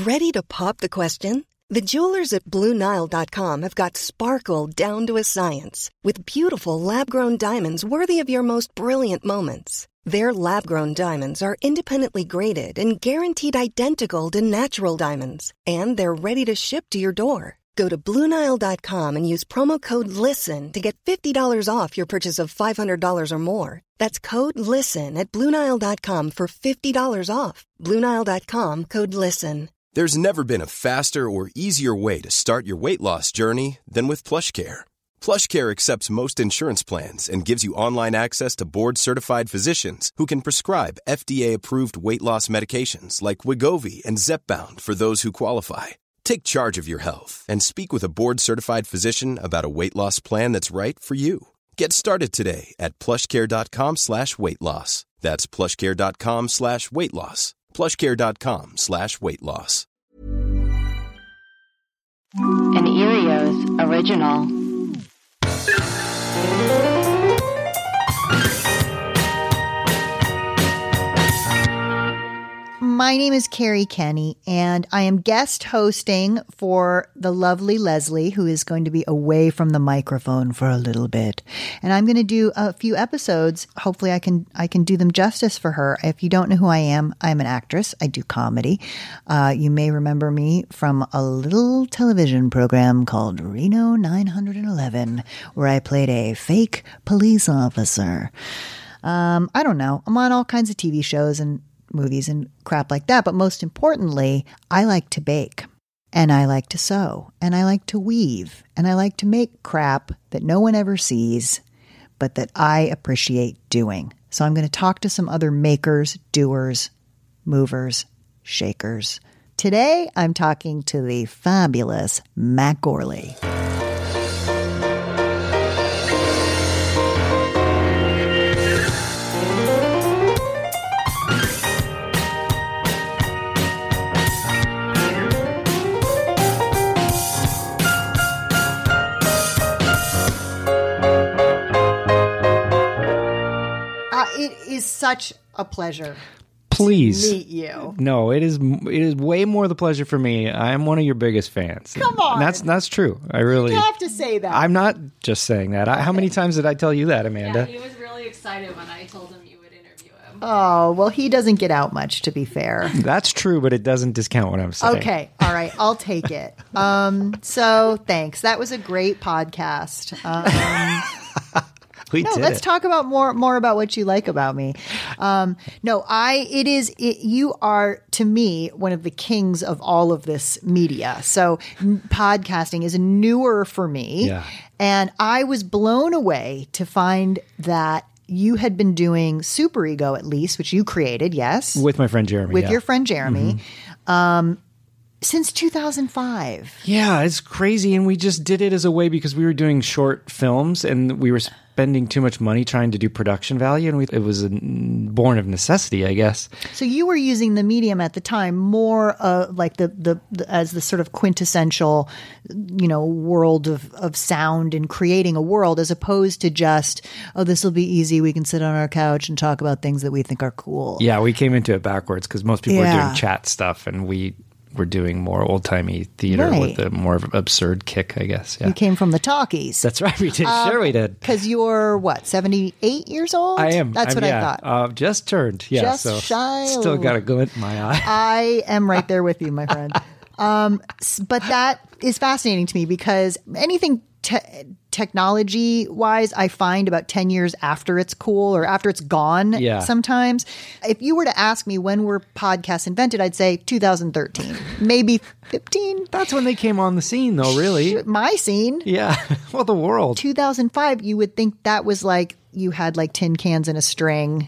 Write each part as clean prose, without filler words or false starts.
Ready to pop the question? The jewelers at BlueNile.com have got sparkle down to a science with beautiful lab-grown diamonds worthy of your most brilliant moments. Their lab-grown diamonds are independently graded and guaranteed identical to natural diamonds, and they're ready to ship to your door. Go to BlueNile.com and use promo code LISTEN to get $50 off your purchase of $500 or more. That's code LISTEN at BlueNile.com for $50 off. BlueNile.com, code LISTEN. There's never been a faster or easier way to start your weight loss journey than with PlushCare. PlushCare accepts most insurance plans and gives you online access to board-certified physicians who can prescribe FDA-approved weight loss medications like Wegovy and Zepbound for those who qualify. Take charge of your health and speak with a board-certified physician about a weight loss plan that's right for you. Get started today at plushcare.com/weight-loss. That's plushcare.com/weight-loss. plushcare.com/weight-loss. An Erios original. My name is Carrie Kenny, and I am guest hosting for the lovely Leslie, who is going to be away from the microphone for a little bit. And I'm going to do a few episodes. Hopefully I can do them justice for her. If you don't know who I am, I'm an actress. I do comedy. You may remember me from a little television program called Reno 911, where I played a fake police officer. I don't know. I'm on all kinds of TV shows and movies and crap like that. But most importantly, I like to bake, and I like to sew, and I like to weave, and I like to make crap that no one ever sees, but that I appreciate doing. So I'm going to talk to some other makers, doers, movers, shakers. Today, I'm talking to the fabulous Matt Gourley. It is such a pleasure. Please to meet you. No, it is way more the pleasure for me. I am one of your biggest fans. Come on. That's true. I really You have to say that. I'm not just saying that. How many times did I tell you that, Amanda? Yeah, he was really excited when I told him you would interview him. Oh, well, he doesn't get out much, to be fair. That's true, but it doesn't discount what I'm saying. Okay. All right. I'll take it. So thanks. That was a great podcast. Let's talk about more about what you like about me. You are, to me, one of the kings of all of this media. So podcasting is newer for me. Yeah. And I was blown away to find that you had been doing Super Ego, at least, which you created, yes? With my friend Jeremy. With your friend Jeremy. Mm-hmm. Since 2005. Yeah, it's crazy. And we just did it as a way because we were doing short films and we were spending too much money trying to do production value. And it was born of necessity, I guess. So you were using the medium at the time more like the as the sort of quintessential, world of sound and creating a world, as opposed to just, this will be easy. We can sit on our couch and talk about things that we think are cool. Yeah, we came into it backwards because most people are doing chat stuff and we're doing more old-timey theater with a more absurd kick, I guess. Yeah. You came from the talkies. That's right, we did. Sure we did. Because you're, 78 years old? I am. That's what I thought. Just turned. Yeah, just shy. Still got a glint in my eye. I am right there with you, my friend. But that is fascinating to me because anything technology-wise, I find about 10 years after it's cool or after it's gone sometimes. If you were to ask me when were podcasts invented, I'd say 2013, maybe 15. That's when they came on the scene, though, really. My scene. Yeah. Well, the world. 2005, you would think that was like you had like tin cans and a string.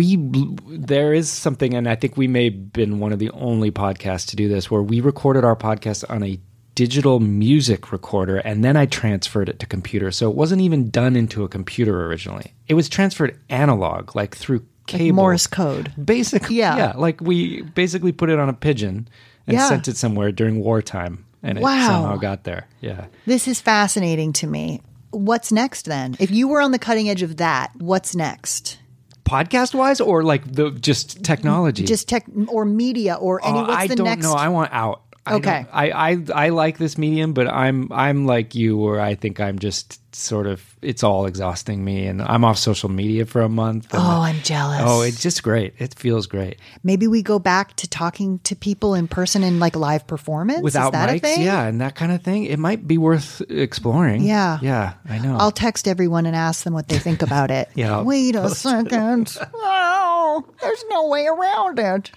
There is something, and I think we may have been one of the only podcasts to do this, where we recorded our podcast on a digital music recorder, and then I transferred it to computer. So it wasn't even done into a computer originally. It was transferred analog, like through cable. Like Morse code. Basically, yeah. Like we basically put it on a pigeon and sent it somewhere during wartime, and it somehow got there. Yeah. This is fascinating to me. What's next then? If you were on the cutting edge of that, what's next? Podcast-wise, or like just technology? Just tech or media or any. What's the next? I don't know. I want out. Okay. I like this medium, but I'm like you, where I think I'm just sort of, it's all exhausting me, and I'm off social media for a month. And, I'm jealous. Oh, it's just great. It feels great. Maybe we go back to talking to people in person in like live performance Without Is that mics, a thing? yeah, and that kind of thing. It might be worth exploring. Yeah. Yeah, I know. I'll text everyone and ask them what they think about it. Yeah. Wait a second. Oh, there's no way around it.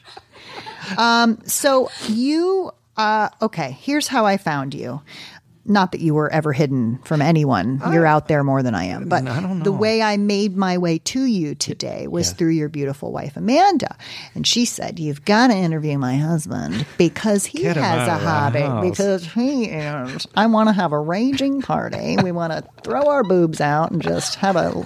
So you, okay, here's how I found you. Not that you were ever hidden from anyone. You're out there more than I am. But I don't know. the way I made my way to you today was through your beautiful wife, Amanda. And she said, you've got to interview my husband because he Get him has a out of the hobby. house. Because he is, I want to have a raging party. We want to throw our boobs out and just have a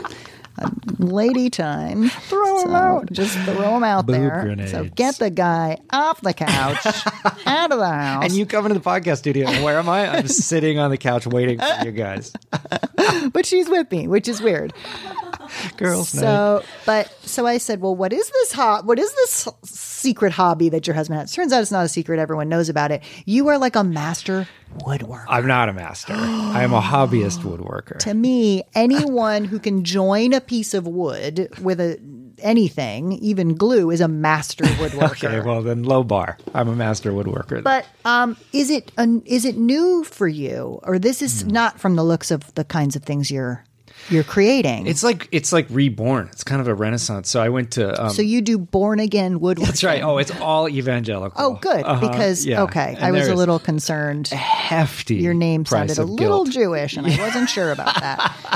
lady time. Throw them out. Just throw them out Boob there. grenades. So get the guy off the couch, out of the house. and you come into the podcast studio, and where am I? I'm sitting on the couch waiting for you guys. But she's with me, which is weird. Girls' night. So I said, well, what is this secret hobby that your husband has? Turns out it's not a secret. Everyone knows about it. You are like a master woodworker. I'm not a master. I am a hobbyist woodworker. To me, anyone who can join a piece of wood with anything, even glue, is a master woodworker. Okay, well then low bar. I'm a master woodworker. But is it new for you, or this is not from the looks of the kinds of things you're creating? It's like reborn. It's kind of a renaissance. So I went to. So you do born again woodworking. That's right. Oh, it's all evangelical. Oh, good. Because yeah. okay, And I was a there's little concerned. hefty. Your name price sounded a of little guilt. Jewish, and I wasn't sure about that.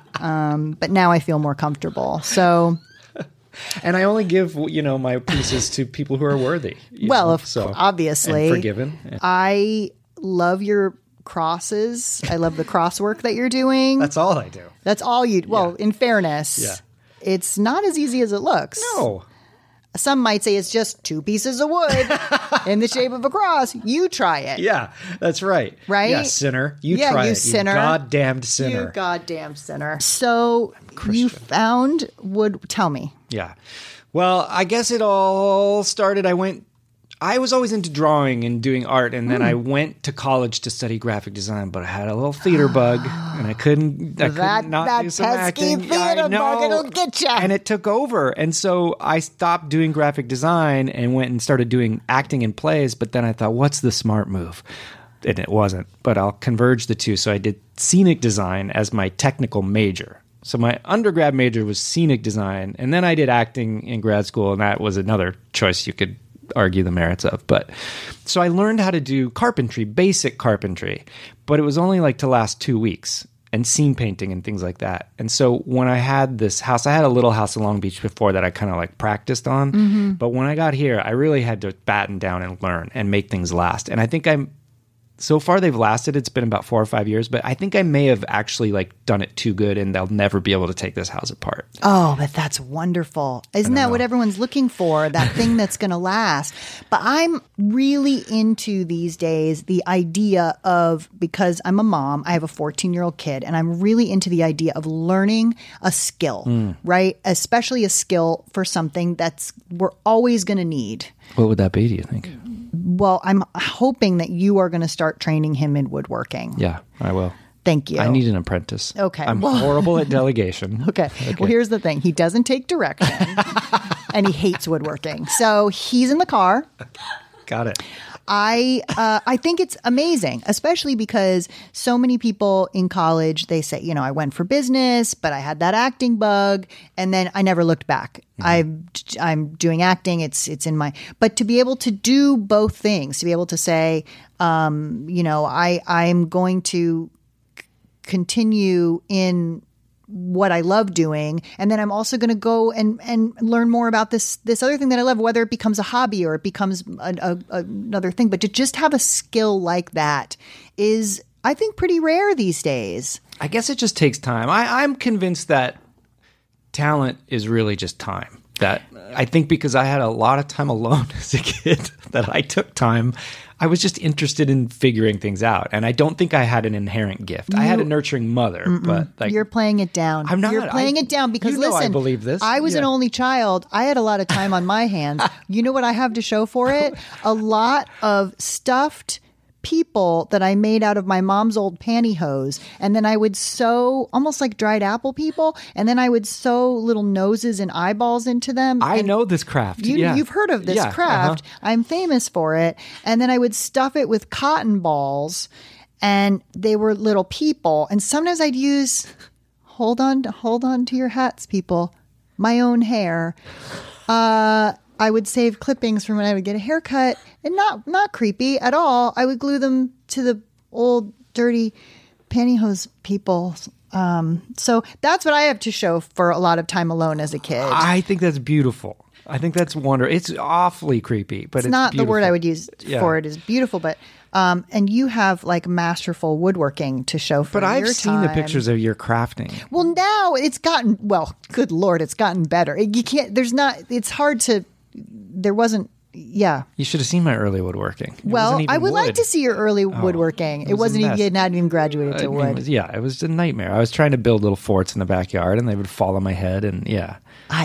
But now I feel more comfortable. So, And I only give my pieces to people who are worthy. obviously, and forgiven. I love your crosses. I love the crosswork that you're doing. That's all I do. That's all you. Well, in fairness, Yeah. it's not as easy as it looks. No. Some might say it's just 2 pieces of wood in the shape of a cross. You try it. Yeah, that's right. Right? Yeah, sinner. You Yeah, try you it. sinner. You goddamned sinner. You goddamn sinner. So you found wood. Tell me. Yeah. Well, I guess it all started. I was always into drawing and doing art, and then I went to college to study graphic design, but I had a little theater bug, and I couldn't not do some pesky acting. theater I know. bug, it'll get ya. And it took over, and so I stopped doing graphic design and went and started doing acting in plays, but then I thought, what's the smart move? And it wasn't, but I'll converge the two. So I did scenic design as my technical major. So my undergrad major was scenic design, and then I did acting in grad school, and that was another choice you could argue the merits of. But so I learned how to do carpentry, basic carpentry, but it was only like to last 2 weeks, and scene painting and things like that. And so when I had this house, I had a little house in Long Beach before that I kind of like practiced on. But when I got here, I really had to batten down and learn and make things last. And I think so far they've lasted. It's been about 4 or 5 years, but I think I may have actually like done it too good, and they'll never be able to take this house apart. Oh, but that's wonderful. Isn't that what everyone's looking for? That thing that's going to last. But I'm really into these days the idea of, because I'm a mom, I have a 14-year-old kid, and I'm really into the idea of learning a skill, right? Especially a skill for something we're always going to need. What would that be, do you think? Well, I'm hoping that you are going to start training him in woodworking. Yeah, I will. Thank you. I need an apprentice. Okay. I'm horrible at delegation. Okay. Well, here's the thing. He doesn't take direction and he hates woodworking. So he's in the car. Got it. I think it's amazing, especially because so many people in college, they say, I went for business, but I had that acting bug, and then I never looked back. I'm doing acting. It's in my, but to be able to do both things, to be able to say, I'm going to continue in what I love doing, and then I'm also going to go and learn more about this other thing that I love, whether it becomes a hobby or it becomes another thing. But to just have a skill like that is, I think, pretty rare these days. I guess it just takes time. I'm convinced that talent is really just time. that I think because I had a lot of time alone as a kid that I took time. I was just interested in figuring things out. And I don't think I had an inherent gift. I had a nurturing mother, but like, you're playing it down. I'm not. You're playing it down because you know listen, I believe this. I was an only child. I had a lot of time on my hands. You know what I have to show for it? A lot of stuffed people that I made out of my mom's old pantyhose, and then I would sew almost like dried apple people, and then I would sew little noses and eyeballs into them. I know this craft. You've heard of this craft. I'm famous for it. And then I would stuff it with cotton balls, and they were little people. And sometimes I'd use hold on to your hats, people. My own hair. I would save clippings from when I would get a haircut, and not creepy at all. I would glue them to the old dirty pantyhose people. So that's what I have to show for a lot of time alone as a kid. I think that's beautiful. I think that's wonderful. It's awfully creepy, but it's not beautiful. the word I would use for it is beautiful, but and you have like masterful woodworking to show for But I've your seen the time. pictures of your crafting. Well, now it's gotten good Lord, it's gotten better. You can't. There's not. It's hard to. There wasn't. Yeah. You should have seen my early woodworking. It Well, wasn't even I would like wood. to see your early woodworking. It was a wasn't even. mess. You hadn't even graduated to I mean, wood. it was a nightmare. I was trying to build little forts in the backyard, and they would fall on my head, and yeah.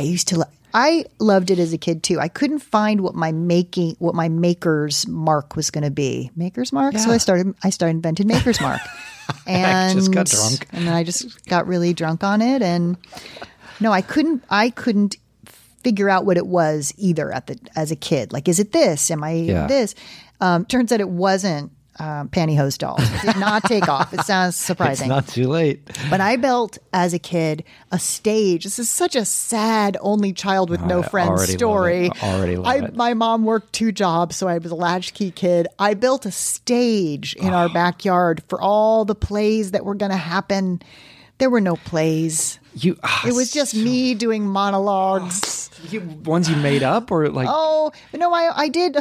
I loved it as a kid too. I couldn't find what my maker's mark was going to be. Maker's mark. So I invented Maker's mark, and I just got drunk, and then I just got really drunk on it. And no, I couldn't figure out what it was either as a kid. Like, is it this? Am I this? Turns out it wasn't. Pantyhose dolls. It did not take off. It sounds surprising. It's not too late. But I built as a kid a stage. This is such a sad only child with no friends story. Already love it. My mom worked 2 jobs, so I was a latchkey kid. I built a stage in our backyard for all the plays that were going to happen. There were no plays. It was just me doing monologues. Ones you made up or like? Oh no, I did.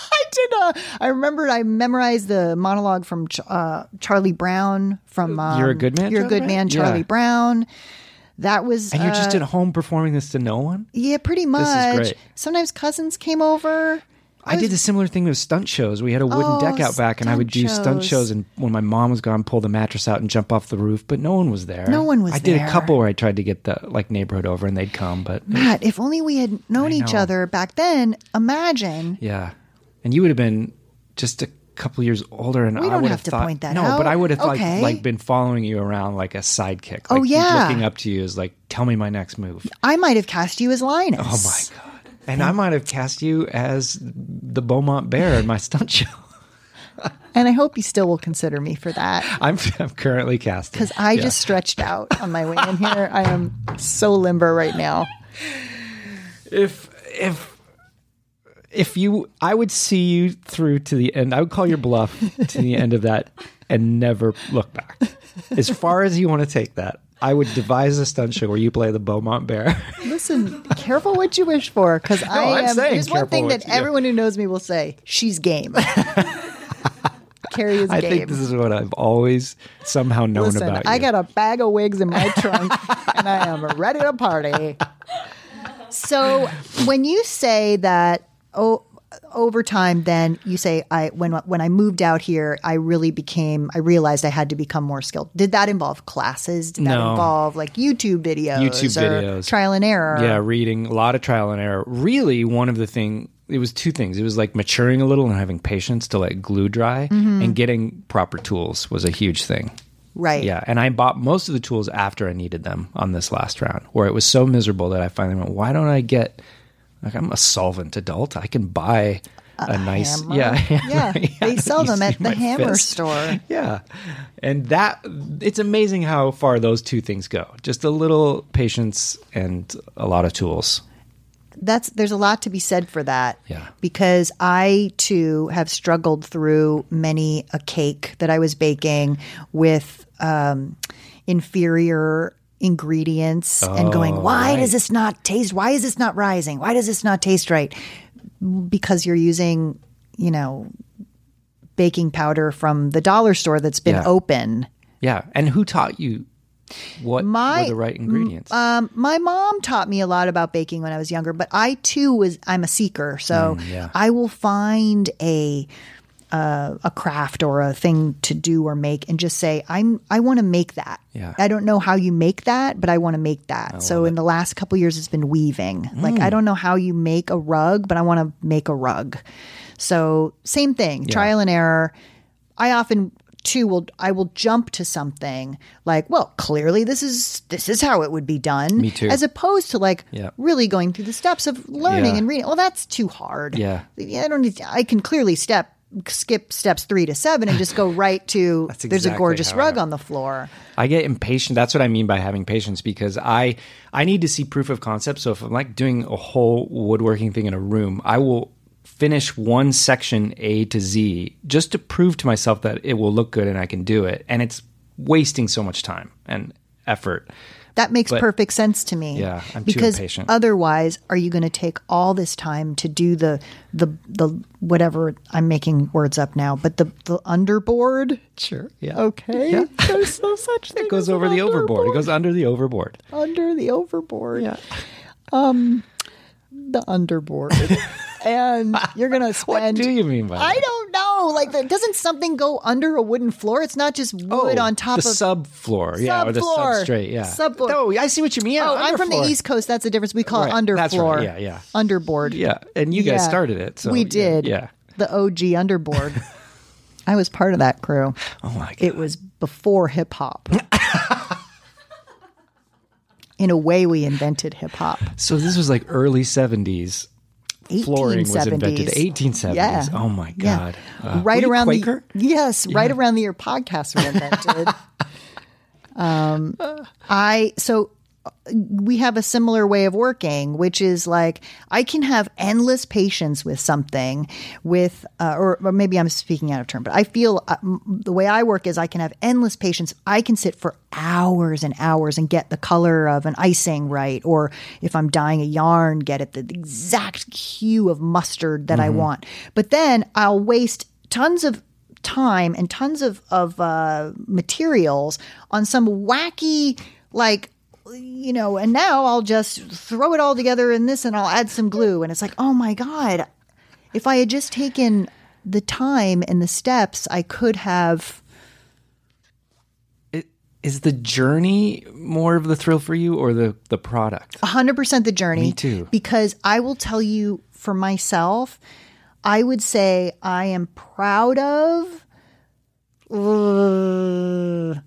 I remembered. I memorized the monologue from Charlie Brown from You're a Good Man. You're a Good Man, Charlie Brown. That was. And you're just at home performing this to no one? Yeah, pretty much. This is great. Sometimes cousins came over. I did a similar thing with stunt shows. We had a wooden deck out back, and I would do stunt shows. And when my mom was gone, pull the mattress out and jump off the roof. But no one was there. No one was there. I did a couple where I tried to get the neighborhood over, and they'd come. But Matt, if only we had known each other back then. Imagine. Yeah, and you would have been just a couple years older, and We I don't would have to thought, point that no, out. but I would have Okay. like been following you around like a sidekick. Oh, Like, yeah. looking up to you as like, tell me my next move. I might have cast you as Linus. Oh my god! And I might have cast you as the Beaumont Bear in my stunt show. And I hope you still will consider me for that. I'm currently casting Because I just stretched out on my way in here. I am so limber right now. I would see you through to the end. I would call your bluff to the end of that and never look back. As far as you want to take that, I would devise a stunt show where you play the Beaumont Bear. Listen, be careful what you wish for, because I'm saying there's one careful thing what that you- everyone who knows me will say: she's game. Carrie is I game. think this is what I've always somehow known Listen, about you. I got a bag of wigs in my trunk, and I am ready to party. So when you say that, over time, then you say, when I moved out here, I realized I had to become more skilled. Did that involve classes? Did that No. involve like YouTube videos? Or trial and error? Yeah, reading, a lot of trial and error. Really, it was 2 things. It was like maturing a little and having patience to let glue dry, and getting proper tools was a huge thing. Right. Yeah, and I bought most of the tools after I needed them on this last round, where it was so miserable that I finally went, why don't I get, like, I'm a solvent adult. I can buy a nice hammer. Yeah, They sell You them at see the my hammer fist. store. Yeah. And it's amazing how far those 2 things go. Just a little patience and a lot of tools. There's a lot to be said for that. Yeah. Because I too have struggled through many a cake that I was baking with inferior ingredients and going, why does this not taste? Why is this not rising? Why does this not taste right? Because you're using, baking powder from the dollar store that's been open. Yeah. And who taught you What were the right ingredients? My mom taught me a lot about baking when I was younger, but I too I'm a seeker. So I will find a craft or a thing to do or make and just say, I want to make that. Yeah. I don't know how you make that, but I want to make that. So in the last couple years, it's been weaving. Like, I don't know how you make a rug, but I want to make a rug. So same thing, trial and error. I often too I will jump to something like, well, clearly this is how it would be done. Me too. As opposed to like really going through the steps of learning and reading. Well, that's too hard. Yeah. I can clearly skip steps 3 to 7 and just go right to there's a gorgeous rug on the floor. I get impatient. That's what I mean by having patience, because I need to see proof of concept. So if I'm like doing a whole woodworking thing in a room, I will finish one section A to Z just to prove to myself that it will look good and I can do it. And it's wasting so much time and effort. That makes perfect sense to me. Yeah, I'm because too impatient. Otherwise, are you going to take all this time to do the whatever, I'm making words up now, but the underboard? Sure. Yeah. Okay. Yeah. There's no such thing. It goes over the overboard. It goes under the overboard. Under the overboard. Yeah. The underboard. And you're going to spend... What do you mean by that? I don't know. Like, doesn't something go under a wooden floor? It's not just wood on top of... the subfloor. Yeah, or the substrate. Yeah. Subfloor. Oh, I see what you mean. I'm from the East Coast. That's the difference. We call it underfloor. That's right. Yeah, yeah. Underboard. Yeah, and you guys started it. So we did. Yeah. The OG underboard. I was part of that crew. Oh, my God. It was before hip-hop. In a way, we invented hip-hop. So this was like early 70s. Flooring was invented 1870s. Yeah. Oh my God! Yeah. Right were you around Quaker? Right around the year podcasts were invented. We have a similar way of working, which is like I can have endless patience with something, or maybe I'm speaking out of turn, but I feel the way I work is I can have endless patience. I can sit for hours and hours and get the color of an icing right, or if I'm dyeing a yarn, get it the exact hue of mustard that I want. But then I'll waste tons of time and tons of materials on some wacky and now I'll just throw it all together in this and I'll add some glue. And it's like, oh my God, if I had just taken the time and the steps, I could have. Is the journey more of the thrill for you or the product? 100% the journey. Me too. Because I will tell you for myself, I would say I am proud of 15%.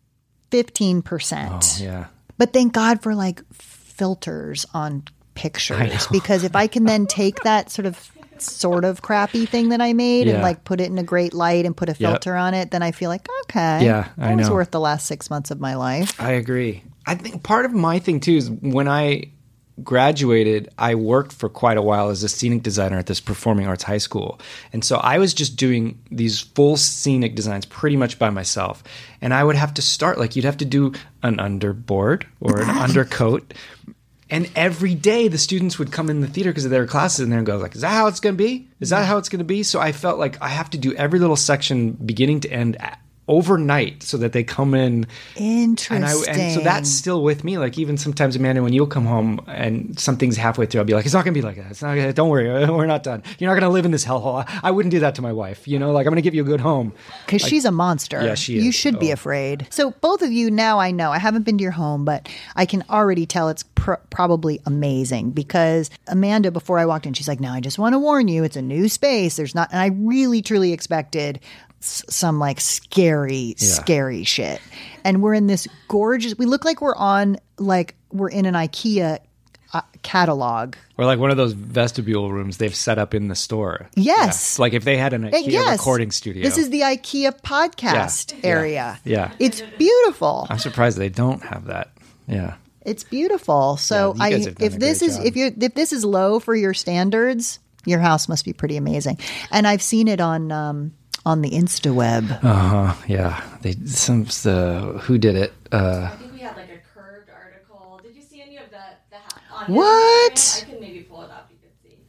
Oh, yeah. But thank God for like filters on pictures, because if I can then take that sort of crappy thing that I made and like put it in a great light and put a filter on it, then I feel like, okay, that was worth the last 6 months of my life. I agree. I think part of my thing too is when I graduated, I worked for quite a while as a scenic designer at this performing arts high school. And so I was just doing these full scenic designs pretty much by myself. And I would have to start, like you'd have to do an underboard or an undercoat. And every day the students would come in the theater because of their classes and they'd go like, is that how it's going to be? Is that how it's going to be? So I felt like I have to do every little section beginning to end overnight so that they come in. Interesting. And so that's still with me. Like even sometimes, Amanda, when you'll come home and something's halfway through, I'll be like, it's not going to be like that. It's not gonna, don't worry. We're not done. You're not going to live in this hellhole. I wouldn't do that to my wife. Like I'm going to give you a good home. Because she's a monster. Yeah, she is. You should be afraid. So both of you now, I know, I haven't been to your home, but I can already tell it's probably amazing because Amanda, before I walked in, she's like, no, I just want to warn you, it's a new space. There's not, and I really, truly expected some like scary shit. And we're in this gorgeous, we look like we're in an IKEA catalog. Or like one of those vestibule rooms they've set up in the store. Yes. Yeah. Like if they had an IKEA recording studio. This is the IKEA podcast area. Yeah. It's beautiful. I'm surprised they don't have that. Yeah. It's beautiful. So if this is low for your standards, your house must be pretty amazing. And I've seen it on the InstaWeb. Yeah. Who did it? I think we had like a curved article. Did you see any of that? What? I can maybe pull it up. You can see.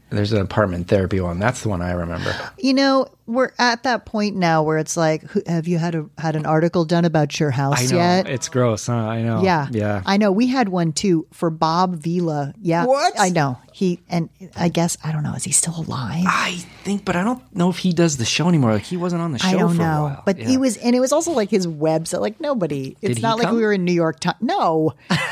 There's an apartment therapy one. That's the one I remember. You know, we're at that point now where it's like, have you had an article done about your house I know. yet? It's gross, huh? I know. Yeah. I know. We had one too for Bob Vila. Yeah. What? I know. And I guess, I don't know, is he still alive? I think, but I don't know if he does the show anymore. Like, he wasn't on the show I don't for know. a while. But Yeah. it was also like his website. Like nobody, it's Did not he like come? we were in New York Times. No,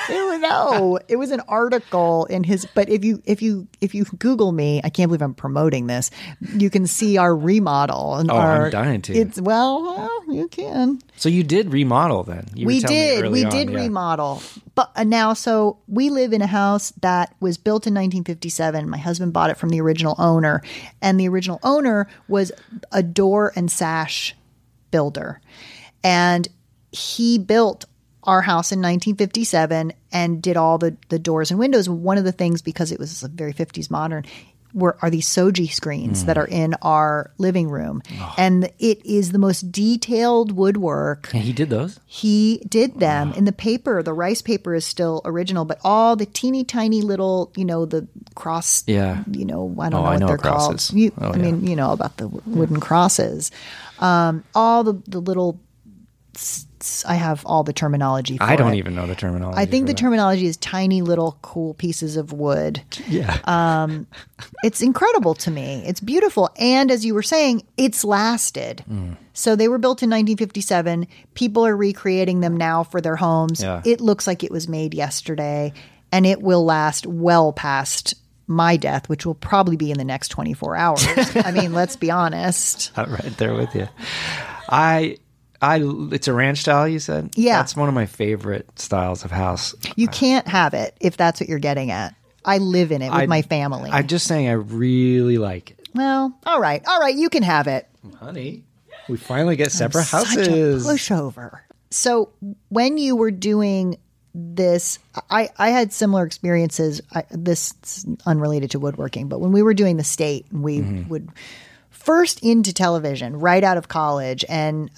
it was an article in his, but if you Google me, I can't believe I'm promoting this. You can see our remodel. And I'm dying to. It's, well, you can. So you did remodel then? You were We telling me did. early We on, did yeah. remodel. But now, so we live in a house that was built in 1957. My husband bought it from the original owner. And the original owner was a door and sash builder. And he built our house in 1957 and did all the doors and windows. One of the things, because it was very 50s modern, are these Soji screens that are in our living room. And it is the most detailed woodwork. And he did those? He did them in the paper. The rice paper is still original, but all the teeny tiny little, the cross, Yeah. I don't know I what know they're crosses. called. Oh, I mean, you know about the wooden crosses. All the little, I have all the terminology for I don't it. even know the terminology. I think for the that. terminology is tiny little cool pieces of wood. Yeah. It's incredible to me. It's beautiful. And as you were saying, it's lasted. So they were built in 1957. People are recreating them now for their homes. Yeah. It looks like it was made yesterday, and it will last well past my death, which will probably be in the next 24 hours. I mean, let's be honest. I'm right there with you. It's a ranch style, you said? Yeah. That's one of my favorite styles of house. You can't have it if that's what you're getting at. I live in it with my family. I'm just saying I really like it. Well, all right. You can have it. Honey, we finally get separate Such a houses. pushover. So when you were doing this, I had similar experiences. This is unrelated to woodworking, but when we were doing The State, we would first into television right out of college, and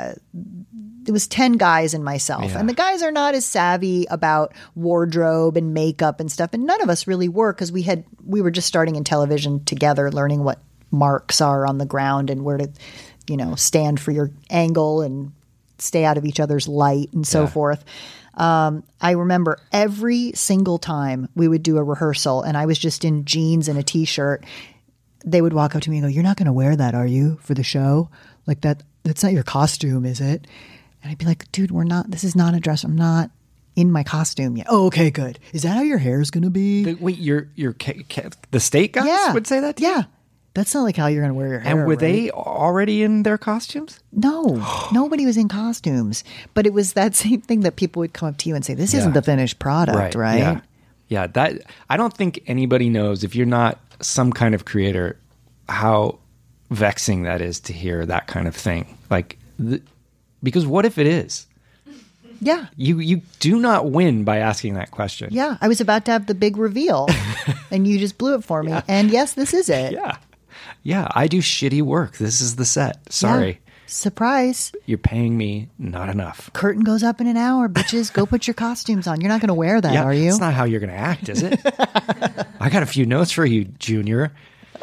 it was 10 guys and myself. Yeah. And the guys are not as savvy about wardrobe and makeup and stuff, and none of us really were, because we were just starting in television together, learning what marks are on the ground and where to, stand for your angle and stay out of each other's light and so forth. I remember every single time we would do a rehearsal and I was just in jeans and a t-shirt, they would walk up to me and go, "You're not going to wear that, are you, for the show? Like that's not your costume, is it?" And I'd be like, "Dude, this is not a dress. I'm not in my costume yet." "Oh, okay, good. Is that how your hair is going to be?" Wait, the State guys would say that to you? Yeah. That's not like how you're going to wear your hair. And were right? they already in their costumes? No, nobody was in costumes. But it was that same thing that people would come up to you and say, "This isn't the finished product, right?" Yeah. That I don't think anybody knows, if you're not some kind of creator, how vexing that is to hear that kind of thing. Like, because what if it is? Yeah. You do not win by asking that question. Yeah. I was about to have the big reveal and you just blew it for me. And yes, this is it. Yeah. Yeah. I do shitty work. This is the set. Sorry. Yeah. Surprise. You're paying me not enough. Curtain goes up in an hour, bitches. Go put your costumes on. You're not going to wear that, are you? It's not how you're going to act, is it? I got a few notes for you, Junior.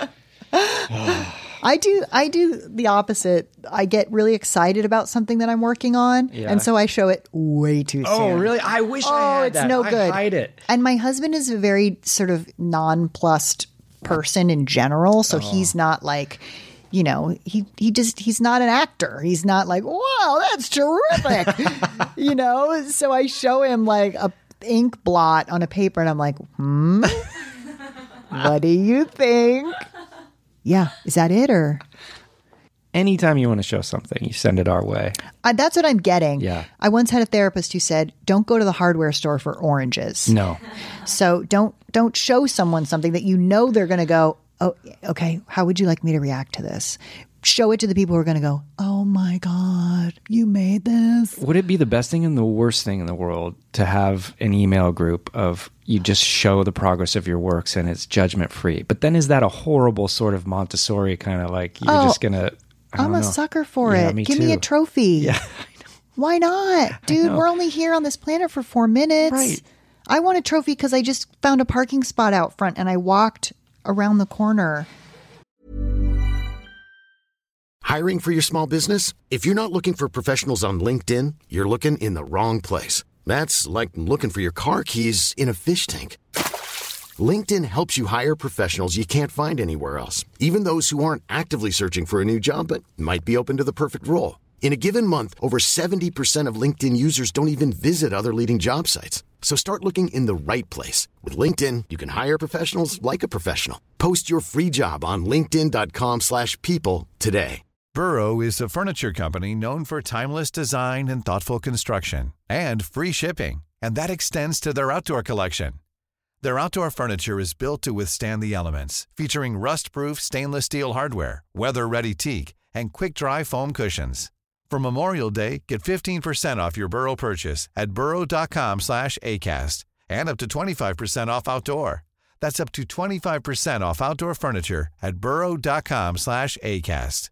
I do the opposite. I get really excited about something that I'm working on, and so I show it way too soon. Oh, really? I wish I had it's that. no I good. hide it. And my husband is a very sort of nonplussed person in general, so he's not like, he's not an actor. He's not like, "Wow, that's terrific." So I show him like a ink blot on a paper and I'm like, what do you think? Yeah. Is that it? Or Anytime you want to show something, you send it our way. that's what I'm getting. Yeah. I once had a therapist who said, "Don't go to the hardware store for oranges." No. So don't show someone something that they're going to go, "Oh, okay, how would you like me to react to this?" Show it to the people who are going to go, "Oh my God, you made this." Would it be the best thing and the worst thing in the world to have an email group of you just show the progress of your works and it's judgment free? But then is that a horrible sort of Montessori kind of like you're just going to... I'm a sucker for Yeah, it. me Give me a too. trophy. Yeah. Why not? Dude, know. we're only here on this planet for 4 minutes. Right. I want a trophy because I just found a parking spot out front and I walked around the corner. Hiring for your small business? If you're not looking for professionals on LinkedIn, you're looking in the wrong place. That's like looking for your car keys in a fish tank. LinkedIn helps you hire professionals you can't find anywhere else, even those who aren't actively searching for a new job but might be open to the perfect role. In a given month, over 70% of LinkedIn users don't even visit other leading job sites. So start looking in the right place. With LinkedIn, you can hire professionals like a professional. Post your free job on linkedin.com/people today. Burrow is a furniture company known for timeless design and thoughtful construction, and free shipping, and that extends to their outdoor collection. Their outdoor furniture is built to withstand the elements, featuring rust-proof stainless steel hardware, weather-ready teak, and quick-dry foam cushions. For Memorial Day, get 15% off your Burrow purchase at burrow.com/acast, and up to 25% off outdoor. That's up to 25% off outdoor furniture at burrow.com/acast.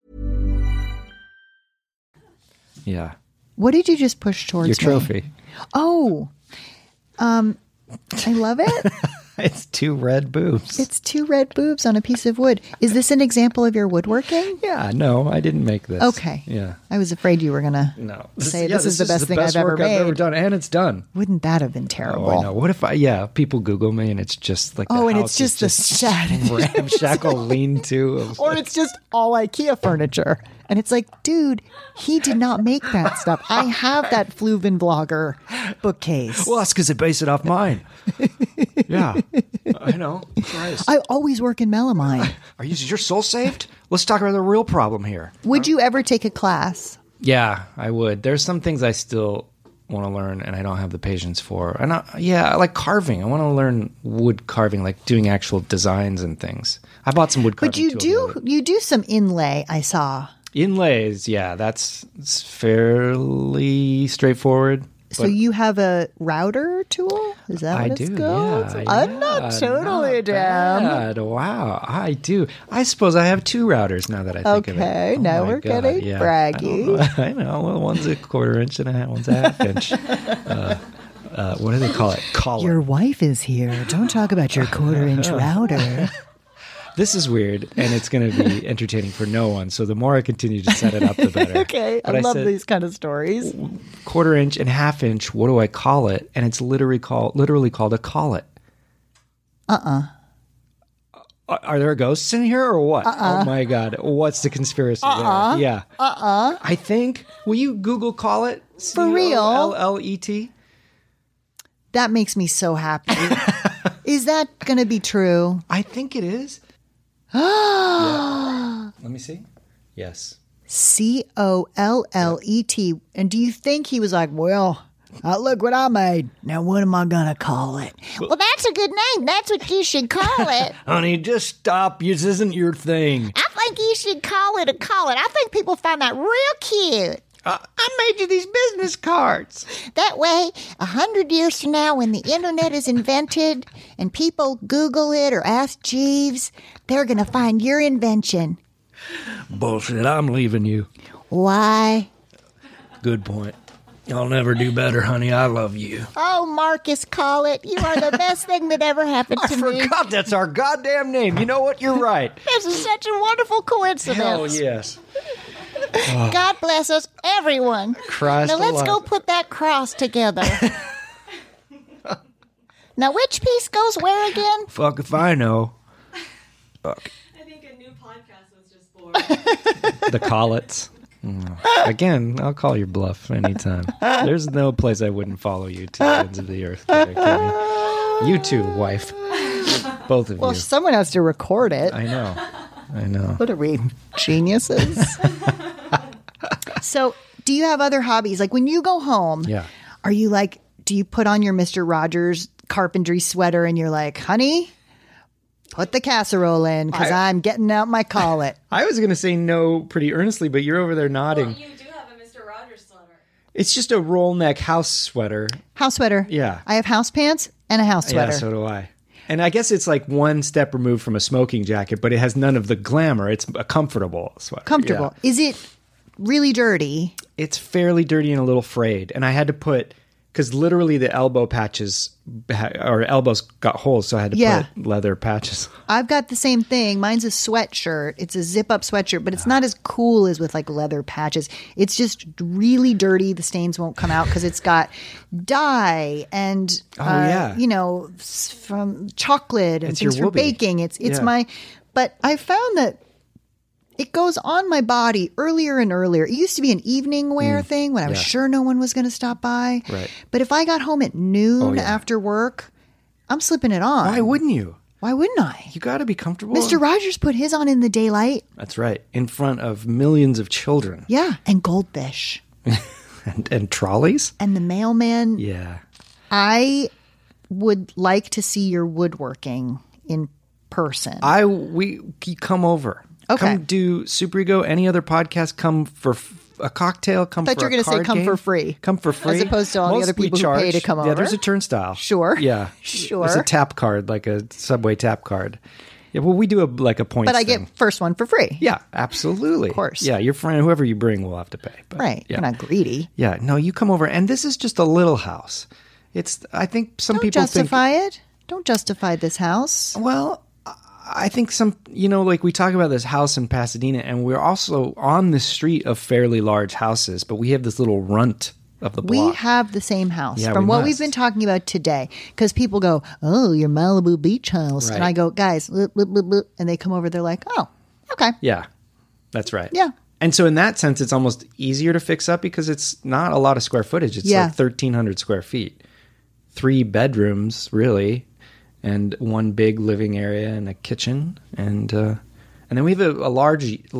Yeah. What did you just push towards Your me? trophy. Oh, I love it. It's 2 red boobs. It's 2 red boobs on a piece of wood. Is this an example of your woodworking? Yeah, no, I didn't make this. Okay. Yeah. I was afraid you were going to say this is the best thing I've ever work made. I've ever done, and it's done. Wouldn't that have been terrible? Oh, I know. What if people Google me and it's just like Oh, the and house it's just is the sad ramshackle lean-to. Or it's just all IKEA furniture. And it's like, dude, he did not make that stuff. I have that Fluven Blogger bookcase. Well, that's because they base it off mine. Yeah. I know. Christ. I always work in melamine. Is your soul saved? Let's talk about the real problem here. Would you ever take a class? Yeah, I would. There's some things I still want to learn and I don't have the patience for. And I like carving. I want to learn wood carving, like doing actual designs and things. I bought some wood carving. But you do some inlay, I saw. Inlays, yeah, it's fairly straightforward. So you have a router tool? Is that what it's called? Yeah, I'm not totally bad. Wow, I do. I suppose I have 2 routers now that I think of it. Okay, now we're getting braggy. I know. Well, one's a 1/4 inch and one's a 1/2 inch. What do they call it? Collar. Your wife is here. Don't talk about your 1/4 inch router. This is weird, and it's going to be entertaining for no one. So the more I continue to set it up, the better. Okay, but I love these kind of stories. 1/4 inch and 1/2 inch. What do I call it? And it's literally called a collet. Are there ghosts in here or what? Oh my God! What's the conspiracy there? Yeah. I think. Will you Google collet? For real? COLLET. That makes me so happy. Is that going to be true? I think it is. Yeah. Let me see. Yes. COLLET. And do you think he was like, well, look what I made. Now what am I going to call it? Well, that's a good name. That's what you should call it. Honey, just stop. This isn't your thing. I think you should call it a collet. I think people find that real cute. I made you these business cards. That way, 100 years from now, when the internet is invented and people Google it or ask Jeeves, they're going to find your invention. Bullshit, I'm leaving you. Why? Good point. I'll never do better, honey. I love you. Oh, Marcus Collett, you are the best thing that ever happened to me. I forgot that's our goddamn name. You know what? You're right. This is such a wonderful coincidence. Hell yes. God bless us, everyone. Christ now let's alive. go put that cross together. Now, which piece goes where again? Fuck if I know. Fuck. I think a new podcast was just born. The Collets. Again, I'll call your bluff anytime. There's no place I wouldn't follow you to the ends of the earth. Kimmy. You too, wife. Both of Well, you. someone has to record it. I know. What are we, geniuses? So, do you have other hobbies? Like when you go home, are you like, do you put on your Mr. Rogers carpentry sweater and you're like, honey, put the casserole in because I'm getting out my collet? I was going to say no pretty earnestly, but you're over there nodding. Well, you do have a Mr. Rogers sweater. It's just a roll neck house sweater. House sweater. Yeah. I have house pants and a house sweater. Yeah, so do I. And I guess it's like one step removed from a smoking jacket, but it has none of the glamour. It's a comfortable sweater. Comfortable. Yeah. Is it really dirty? It's fairly dirty and a little frayed. And I had to put Because literally the elbow patches or elbows got holes, so I had to put leather patches. I've got the same thing. Mine's a sweatshirt. It's a zip-up sweatshirt, but it's not as cool as with like leather patches. It's just really dirty. The stains won't come out because it's got dye and from chocolate and things for baking. It's my. But I found that it goes on my body earlier and earlier. It used to be an evening wear thing when I was sure no one was going to stop by. Right. But if I got home at noon after work, I'm slipping it on. Why wouldn't you? Why wouldn't I? You got to be comfortable. Mr. Rogers put his on in the daylight. That's right. In front of millions of children. Yeah. And goldfish. and trolleys. And the mailman. Yeah. I would like to see your woodworking in person. You come over. Okay. Come do Super Ego, any other podcast, come for a cocktail, come for a card game. I thought you were going to say come for free. Come for free. As opposed to all the other people who pay to come over. Yeah, there's a turnstile. Sure. Yeah. Sure. There's a tap card, like a Subway tap card. Yeah, well, we do a points But I thing. get first one for free. Yeah, absolutely. Of course. Yeah, your friend, whoever you bring will have to pay. But, right. Yeah. You're not greedy. Yeah, no, you come over, and this is just a little house. I think some Don't people justify it. Don't justify this house. Well, I think like we talk about this house in Pasadena, and we're also on the street of fairly large houses, but we have this little runt of the block. We have the same house Yeah, from we what must. we've been talking about today. Because people go, oh, your Malibu beach house. Right. And I go, guys, bloop, bloop, bloop, bloop. And they come over, they're like, oh, okay. Yeah, that's right. Yeah. And so in that sense, it's almost easier to fix up because it's not a lot of square footage. It's like 1,300 square feet. 3 bedrooms, really. And 1 big living area and a kitchen, and then we have a largish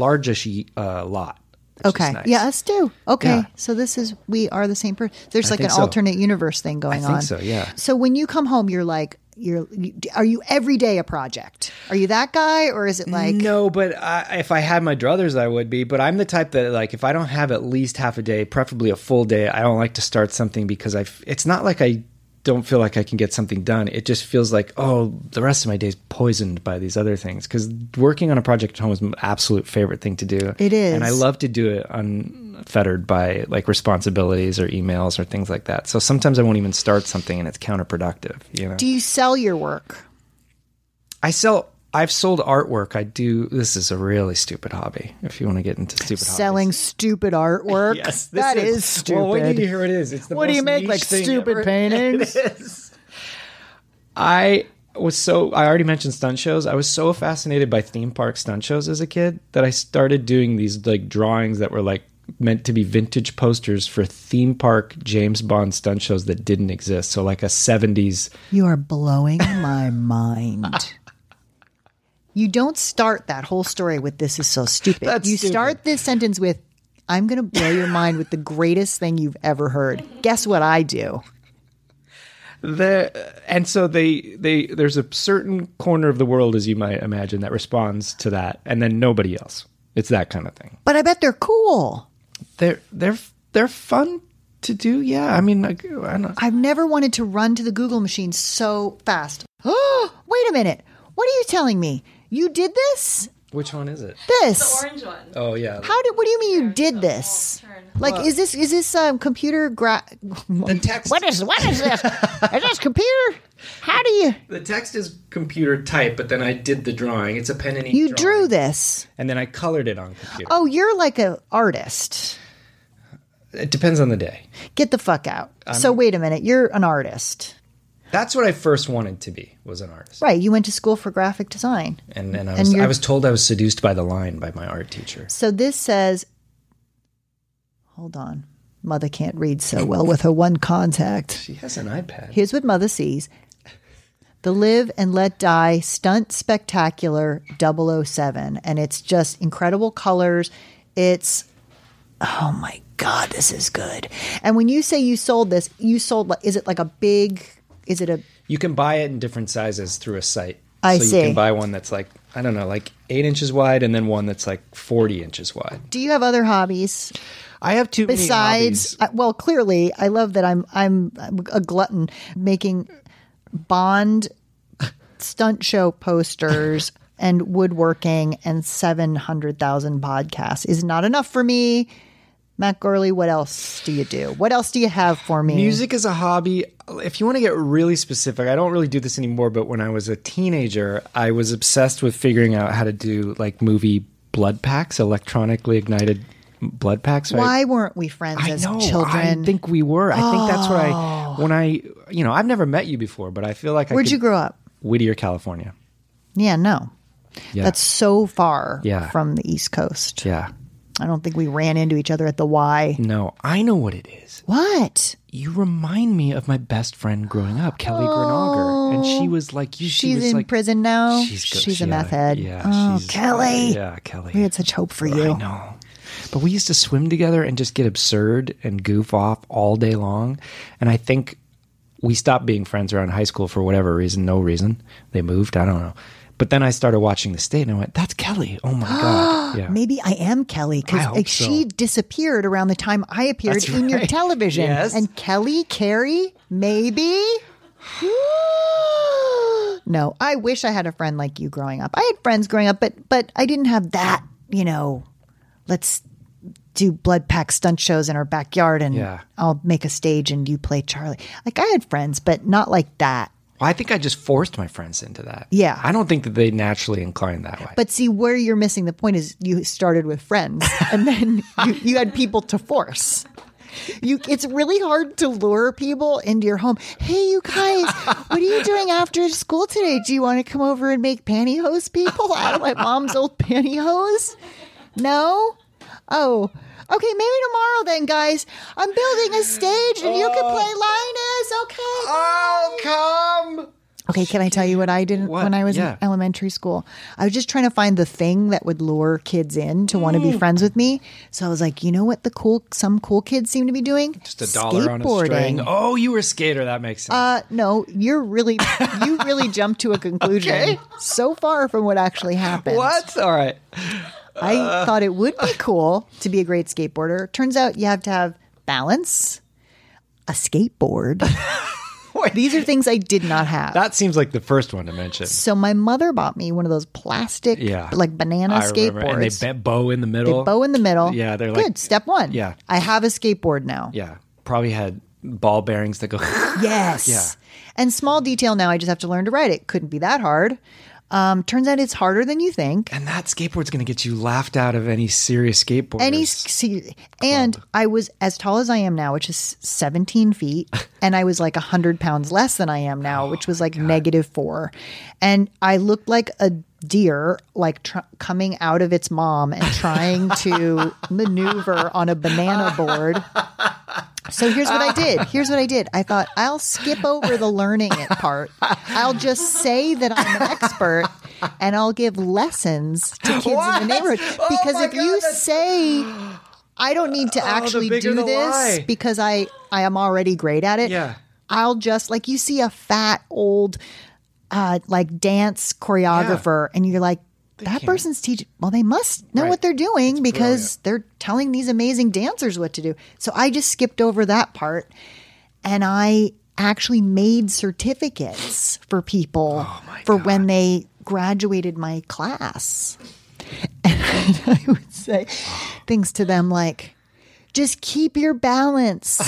lot. Okay. Is nice. Yeah, us too. Okay. Yeah. So we are the same person. There's I like an think so. alternate universe thing going on. I think so. Yeah. So when you come home, are you every day a project? Are you that guy, or is it like No, but if I had my druthers, I would be. But I'm the type that, like, if I don't have at least half a day, preferably a full day, I don't like to start something because it's not like I don't feel like I can get something done. It just feels like, oh, the rest of my day is poisoned by these other things. Because working on a project at home is my absolute favorite thing to do. It is. And I love to do it unfettered by like responsibilities or emails or things like that. So sometimes I won't even start something and it's counterproductive. You know? Do you sell your work? I've sold artwork. I do. This is a really stupid hobby. If you want to get into stupid Selling hobbies. stupid artwork. Yes, that is stupid. Well, wait till you hear what it is. It's the what do you most make, niche like thing stupid ever. paintings? It is. I already mentioned stunt shows. I was so fascinated by theme park stunt shows as a kid that I started doing these like drawings that were like meant to be vintage posters for theme park James Bond stunt shows that didn't exist. So like a 70s. You are blowing my mind. You don't start that whole story with "this is so stupid." That's you stupid. start this sentence with, "I'm going to blow your mind with the greatest thing you've ever heard." Guess what I do? And so there's a certain corner of the world, as you might imagine, that responds to that, and then nobody else. It's that kind of thing. But I bet they're cool. They're fun to do. Yeah, I mean, I don't. I've never wanted to run to the Google machine so fast. Oh, wait a minute. What are you telling me? You did this? Which one is it? This. The orange one. Oh yeah. What do you mean you did this? Like, is this computer The text. What is this? Is this computer? How do you? The text is computer type, but then I did the drawing. It's a pen and ink. You drawing. drew this. and then I colored it on computer. Oh, you're like an artist. It depends on the day. Get the fuck out. So wait a minute. You're an artist. That's what I first wanted to be, was an artist. Right. You went to school for graphic design. And And I was told I was seduced by the line by my art teacher. So this says, hold on. Mother can't read so well with her one contact. She has an iPad. Here's what Mother sees. The Live and Let Die Stunt Spectacular 007. And it's just incredible colors. It's, oh my God, this is good. And when you say you sold this, is it like a big, is it a... You can buy it in different sizes through a site. I so see. You can buy one that's like, I don't know, like 8 inches wide, and then one that's like 40 inches wide. Do you have other hobbies? I have too many Besides, hobbies. well, clearly, I love that I'm a glutton making Bond stunt show posters and woodworking and 700,000 podcasts is not enough for me. Matt Gorley, what else do you do? What else do you have for me? Music is a hobby. If you want to get really specific, I don't really do this anymore, but when I was a teenager, I was obsessed with figuring out how to do like movie blood packs, electronically ignited blood packs. Why weren't we friends as children? I think we were. I think that's what I've never met you before, but I feel like Where'd you grow up? Whittier, California. Yeah, no. Yeah. That's so far Yeah. from the East Coast. Yeah. I don't think we ran into each other at the Y. No, I know what it is. What? You remind me of my best friend growing up, Kelly Grenauger. And she was like you. She was She's in like, prison now. She's a meth head. Yeah. Oh, she's, Kelly. Yeah, Kelly. We had such hope for you. I know. But we used to swim together and just get absurd and goof off all day long. And I think we stopped being friends around high school for whatever reason. No reason. They moved. I don't know. But then I started watching The State and I went, that's Kelly. Oh my God. Yeah. Maybe I am Kelly I because hope she so. disappeared around the time I appeared That's in your right. television. Yes. And Kelly, Carrie, maybe? No, I wish I had a friend like you growing up. I had friends growing up, but I didn't have that, let's do blood pack stunt shows in our backyard and Yeah. I'll make a stage and you play Charlie. Like I had friends, but not like that. Well, I think I just forced my friends into that. Yeah. I don't think that they naturally incline that way. But see, where you're missing the point is you started with friends and then you had people to force. It's really hard to lure people into your home. Hey, you guys, what are you doing after school today? Do you want to come over and make pantyhose people out of my mom's old pantyhose? No? Oh, okay, maybe tomorrow then, guys. I'm building a stage and you can play Linus, okay? I'll come. Okay, can I tell you what I did when I was in elementary school? I was just trying to find the thing that would lure kids in to want to be friends with me. So I was like, you know what some cool kids seem to be doing? Just $1 on a string. Oh, you were a skater. That makes sense. No, you really jumped to a conclusion. Okay. So far from what actually happened. What? All right. I thought it would be cool to be a great skateboarder. Turns out you have to have balance, a skateboard. These are things I did not have. That seems like the first one to mention. So my mother bought me one of those plastic, like banana I remember. skateboards. And they bow in the middle. They bow in the middle. Yeah, they're like... Good, step one. Yeah. I have a skateboard now. Yeah. Probably had ball bearings that go... Yes. Yeah. And small detail now, I just have to learn to ride it. Couldn't be that hard. Turns out it's harder than you think. And that skateboard's going to get you laughed out of any serious skateboarders. And I was as tall as I am now, which is 17 feet. And I was like 100 pounds less than I am now, which was like -4. And I looked like a deer, like coming out of its mom and trying to maneuver on a banana board. So here's what I did. I thought, I'll skip over the learning it part. I'll just say that I'm an expert and I'll give lessons to kids in the neighborhood. Because if you say, I don't need to actually do this because I am already great at it. Yeah. I'll just, like you see a fat old like dance choreographer and you're like, that person's teaching. Well, they must know what they're doing because they're telling these amazing dancers what to do. So I just skipped over that part and I actually made certificates for people for when they graduated my class. And I would say things to them like, just keep your balance.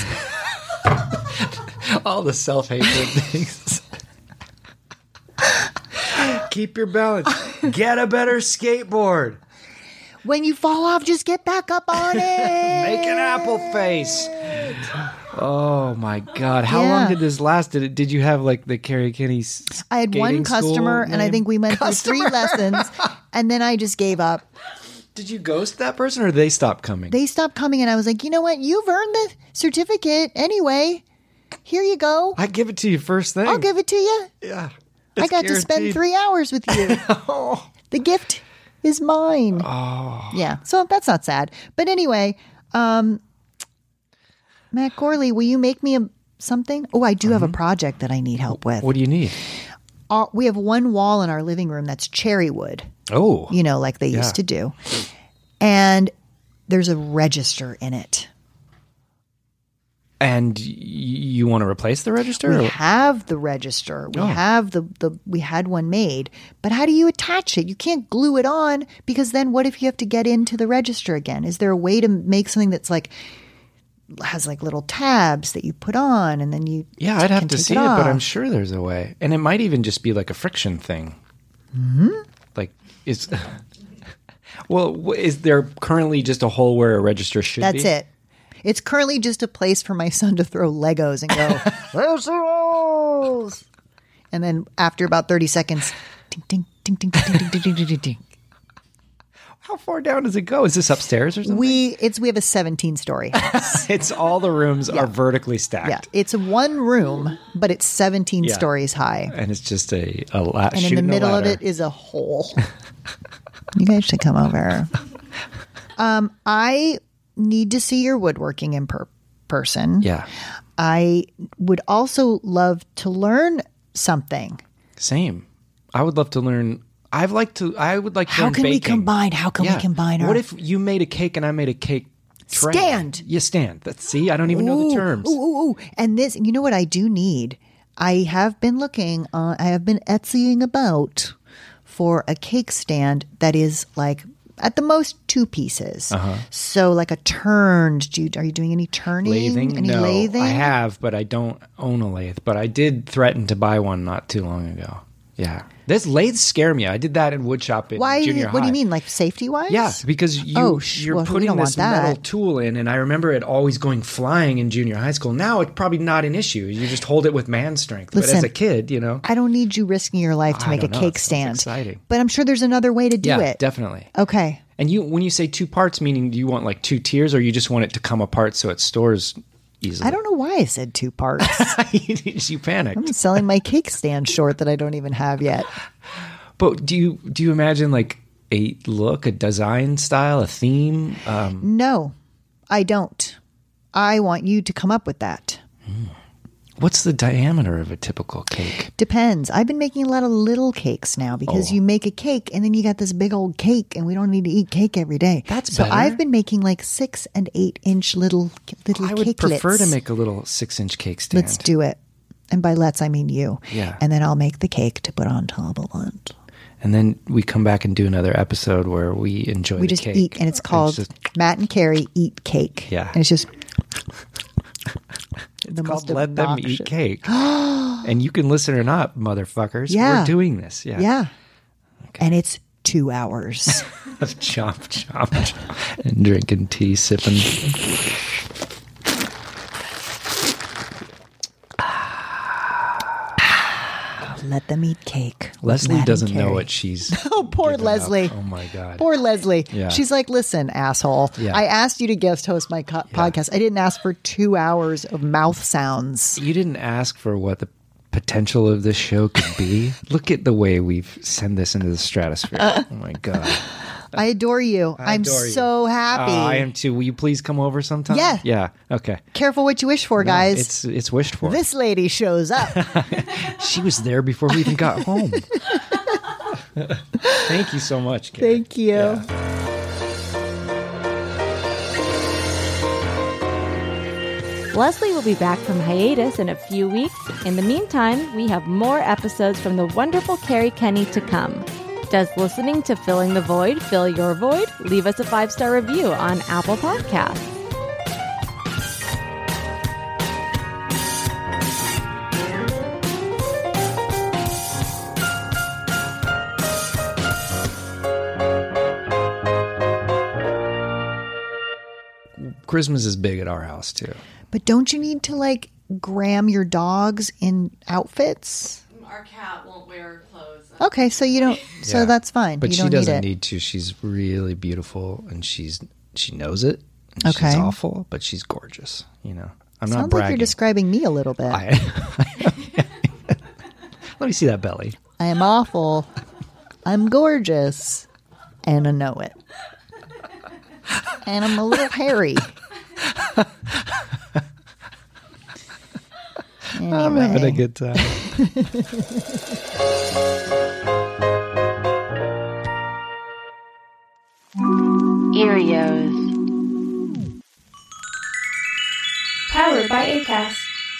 All the self-hatred things. Keep your balance. Get a better skateboard. When you fall off, just get back up on it. Make an apple face. Oh my God! How long did this last? Did you have like the Carrie Kenny? I had one customer, and I think we went through 3 lessons, and then I just gave up. Did you ghost that person, or did they stop coming? They stopped coming, and I was like, you know what? You've earned the certificate anyway. Here you go. I give it to you first thing. I'll give it to you. Yeah. I got to spend 3 hours with you. The gift is mine. Oh. Yeah. So that's not sad. But anyway, Matt Gorley, will you make me something? Oh, I do have a project that I need help with. What do you need? We have one wall in our living room that's cherry wood. Oh. Like they used to do. And there's a register in it. And you want to replace the register? We or- have the register. We Oh. have we had one made. But how do you attach it? You can't glue it on, because then what if you have to get into the register again? Is there a way to make something that's like has like little tabs that you put on and then you Yeah, I'd have can to take see it, but off? I'm sure there's a way. And it might even just be like a friction thing. Mm-hmm. Like, is is there currently just a hole where a register should be? That's it. It's currently just a place for my son to throw Legos and go, there's the holes. And then after about 30 seconds, ding, ding, ding, ding, ding, ding, ding, ding, ding, ding. How far down does it go? Is this upstairs or something? We have a 17-story house. It's all the rooms are vertically stacked. Yeah, it's one room, but it's 17 Yeah. stories high. And it's just and And in the middle of it is a hole. You guys should come over. I need to see your woodworking in person. Yeah. I would also love to learn something. Same. I would love to learn. I would like to How learn can we baking. combine? How can we combine our... What if you made a cake and I made a cake tray? Stand. You stand. See, I don't even know the terms. Ooh. And this, you know what I do need? I have been looking, I have been Etsying about for a cake stand that is like at the most 2 pieces. So like a turned, are you doing any turning? Lathing? Any No, lathing? I have, but I don't own a lathe. But I did threaten to buy one not too long ago. Yeah. This lathes scare me. I did that in woodshop in Why? junior high. What do you mean, like safety wise? Yeah, because well, you're we putting don't this want that. metal tool in, and I remember it always going flying in junior high school. Now it's probably not an issue. You just hold it with man strength. but as Listen, a kid, I don't need you risking your life to I make a don't know. cake It sounds stand. exciting. But I'm sure there's another way to do yeah, it. definitely. Okay. And when you say 2 parts, meaning do you want like 2 tiers, or you just want it to come apart so it stores easily? I don't know why I said 2 parts. You panicked. I'm selling my cake stand short that I don't even have yet. But do you imagine like a look, a design style, a theme? No, I don't. I want you to come up with that. What's the diameter of a typical cake? Depends. I've been making a lot of little cakes now because you make a cake and then you got this big old cake and we don't need to eat cake every day. That's so better. I've been making like 6 and 8 inch little I would cakelets. prefer to make a little 6-inch cake stand. Let's do it. And by let's, I mean you. Yeah. And then I'll make the cake to put on top of it. And then we come back and do another episode where we enjoy We the just cake. eat, and it's called just Matt and Carrie Eat Cake. Yeah. And it's just it's called Let Them Eat Cake. And you can listen or not, motherfuckers. Yeah. We're doing this. Yeah. Yeah. And it's 2 hours. Of chomp, chomp, chomp, and drinking tea, sipping. Let them eat cake. with Leslie Matt and doesn't know Carrie. what she's. Oh, poor given up. Leslie. Oh my God. Poor Leslie. Yeah. She's like, listen, asshole. Yeah. I asked you to guest host my podcast. I didn't ask for 2 hours of mouth sounds. You didn't ask for what the potential of this show could be. Look at the way we've sent this into the stratosphere. Oh my God. I adore you. I'm adore you. so happy. I am too. Will you please come over sometime? Yeah. Yeah. Okay. Careful what you wish for, guys. It's wished for. This lady shows up. She was there before we even got home. Thank you so much, Karen. Thank you. Yeah. Leslie will be back from hiatus in a few weeks. In the meantime, we have more episodes from the wonderful Carrie Kenny to come. Does listening to Filling the Void fill your void? Leave us a 5-star review on Apple Podcasts. Christmas is big at our house too. But don't you need to like gram your dogs in outfits? Our cat won't wear clothes. Okay, so you don't. So Yeah. that's fine. But you she don't doesn't need it. need to. She's really beautiful, and she knows it. And Okay. She's awful, but she's gorgeous. You know, I'm not Sounds like bragging. you're describing me a little bit. Let me see that belly. I am awful. I'm gorgeous, and I know it. And I'm a little hairy. I'm having a good time. Erios. Patty Powered by Acast.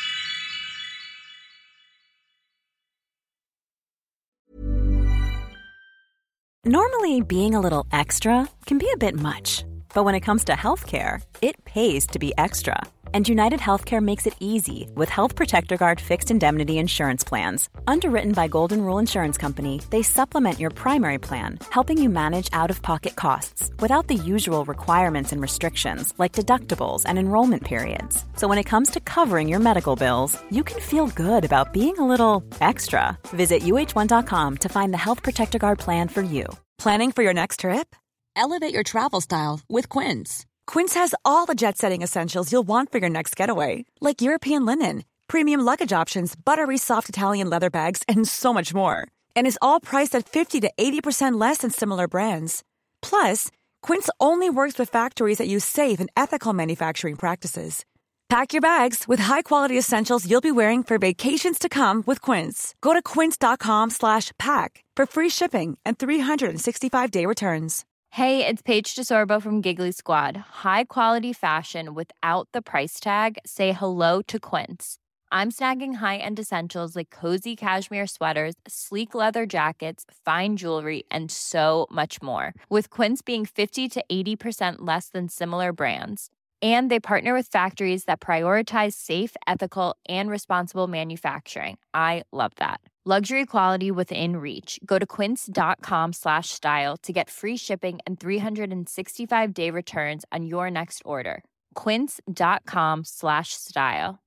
Normally, being a little extra can be a bit much. But when it comes to healthcare, it pays to be extra. And United Healthcare makes it easy with Health Protector Guard fixed indemnity insurance plans. Underwritten by Golden Rule Insurance Company, they supplement your primary plan, helping you manage out-of-pocket costs without the usual requirements and restrictions like deductibles and enrollment periods. So when it comes to covering your medical bills, you can feel good about being a little extra. Visit UH1.com to find the Health Protector Guard plan for you. Planning for your next trip? Elevate your travel style with Quince. Quince has all the jet-setting essentials you'll want for your next getaway, like European linen, premium luggage options, buttery soft Italian leather bags, and so much more. And is all priced at 50 to 80% less than similar brands. Plus, Quince only works with factories that use safe and ethical manufacturing practices. Pack your bags with high-quality essentials you'll be wearing for vacations to come with Quince. Go to quince.com/pack for free shipping and 365-day returns. Hey, it's Paige DeSorbo from Giggly Squad. High quality fashion without the price tag. Say hello to Quince. I'm snagging high-end essentials like cozy cashmere sweaters, sleek leather jackets, fine jewelry, and so much more. With Quince being 50 to 80% less than similar brands. And they partner with factories that prioritize safe, ethical, and responsible manufacturing. I love that. Luxury quality within reach. Go to quince.com/style to get free shipping and 365-day returns on your next order. Quince.com/style.